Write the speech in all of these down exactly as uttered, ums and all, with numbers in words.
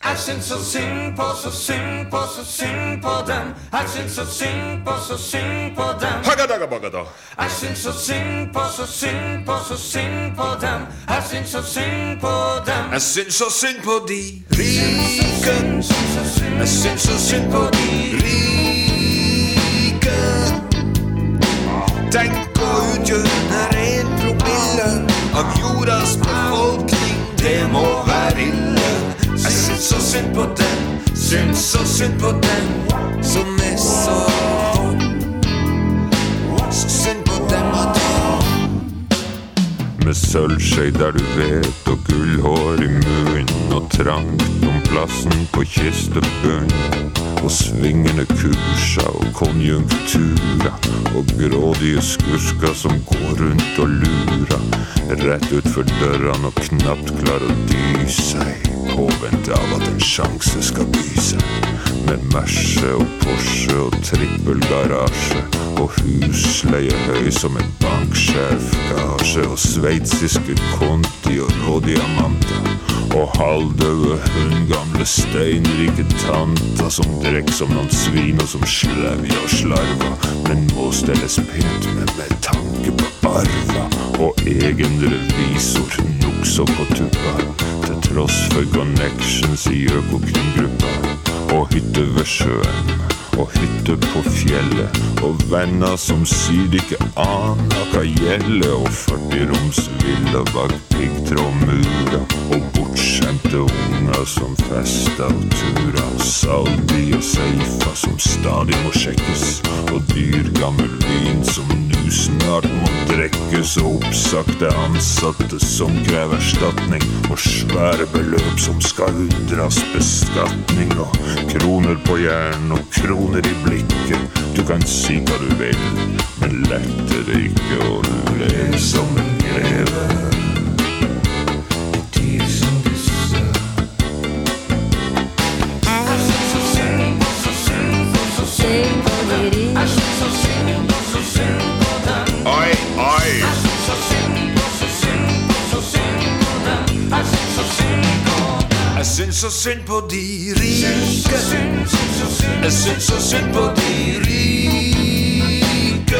Jeg syns så synd på, så synd på, så synd på dem. Jeg syns så synd på, så synd på dem. Hagadagabagada. Jeg syns så synd på, så synd på, så synd på dem. Jeg syns så synd på dem. Jeg syns så synd på de rike. Jeg syns så synd på de rike. Tenk å utgjøre en promille av jordas befolkning. Det må være ille. Jeg syns så synd på den, syns så synd på den som er så så synd på dem og dem. Med sølvskjei der du vet og gullhår i munnen og trangt om plassen på kistebunn og svingende kurser og konjunkturer og grådige skursker som går rundt og lurer rett ut for dørene og knapt klarer å dy seg påvente av at en sjanse skal by seg med Merse og Porsche og trippelgarasje og husleie høy som en banksjef gage og sveitsiske konti og rådiamanter og halvdøde hundgamle steinrike tanter som drekk som noen svin og som slevja og slarva men må stelles pent med med tanke på arva og egen revisor nokso på tuppa til tross for connections i Økokrim-gruppa og hytte ved sjøen og hytte på fjellet og venner som sier ikke aner hva gjelder og førti roms villa bak piggtrådmurer og bortskjemte unger som festa og tura og Saudi og Seifa som stadig må sjekkes og dyr gammel vin som nu snart må drekkes og oppsagte ansatte som krever erstatning og svære beløp som skal undras beskatning og kroner på jern og kroner i blikket. Du kan si hva du vil, men lette det ikke å leve som en greve i tid som disse. Jeg syns så synd på, så synd på, så synd på dem. Jeg syns så synd på, så synd på dem. Oi, oi! Jeg syns så synd på, så synd på, så synd på dem. Jeg syns så synd på dem. Jeg syns så synd på de rike. Jeg syns så synd på de rike.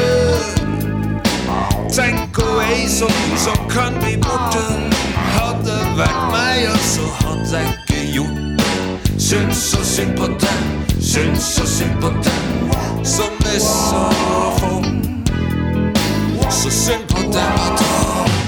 Tenk å ei som, som kan bli borte. Hadde vært meg, og så hadde jeg ikke gjort det. Syns så synd på dem. Syns så synd på dem. Som er så få. Så synd på dem og dem.